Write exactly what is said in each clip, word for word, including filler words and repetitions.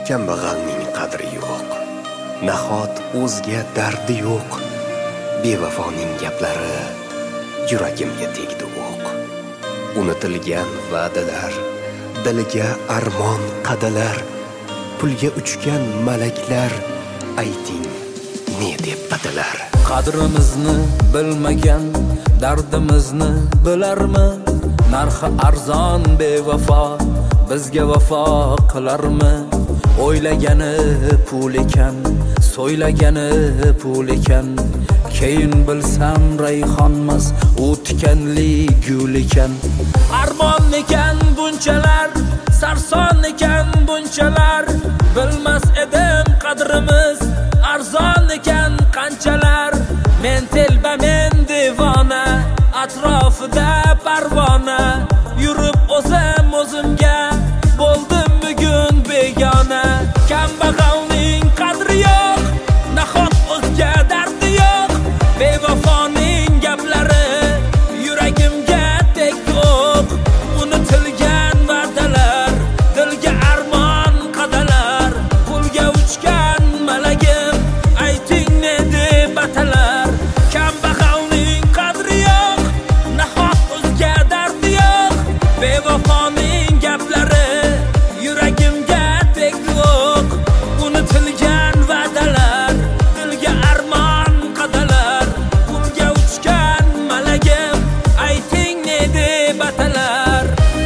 kambag'alning qadri yo'q, nahot o'zga dardi yo'q. Bevafoning gaplari yuragimga tegdi o'q. Unutilgan va'dalar, diliga armon qadalar, pulga uchgan malaklar, ayting ne deb badalar. Qadrimizni bilmagan dardimizni bilarmi? Narxi arzon bevafo bizga vafo qilarmi? O'ylagani pul ekan, so'ylagani pul ekan, keyin bilsam rayhonmas, u tikanli gul ekan. Armon ekan bunchalar, sarson ekan bunchalar, bilmas edim qadrimiz arzon ekan qanchalar. Men telba men devona, atrofida parvona, yurib o'zim o'zimga bo'ldim bugun begona. Kambag'alning qadri yo'q, nahot o'zga dardi yo'q. Bevafoning gaplari yuragimga tegdi o'q. Unutilgan va'dalar, dilga armon qadalar, pulga uchgan malagim, ayting ne deb batalar. Kambag'alning qadri yo'q, nahot o'zga dardi yo'q. Bevafoning gaplari yuragimga tegdi o'q. Unutilgan va'dalar, dilga armon qadalar, pulga uchgan malagim, ayting ne deb batalar.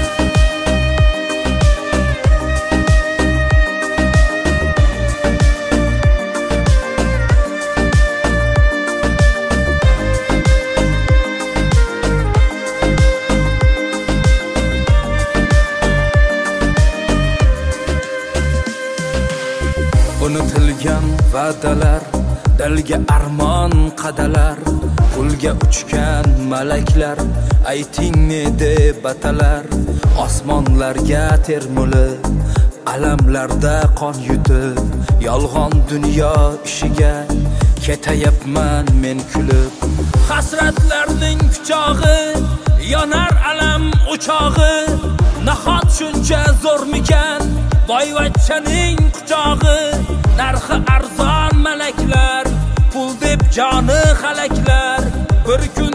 Unutilgan va'dalar, dilga armon qadalar, pulga uchgan malaklar, ayting ne deb batalar. Osmonlarga termulib, alamlarda qon yutib, yolg'on dunyo ishiga ketayapman men kulib. Hasratlarning kuchog'i, yonar alam o'chog'i, nahot shuncha zo'rmikan boyvachchaning quchog'i. Narxi arzon malaklar, pul deb joni halaklar, bir kun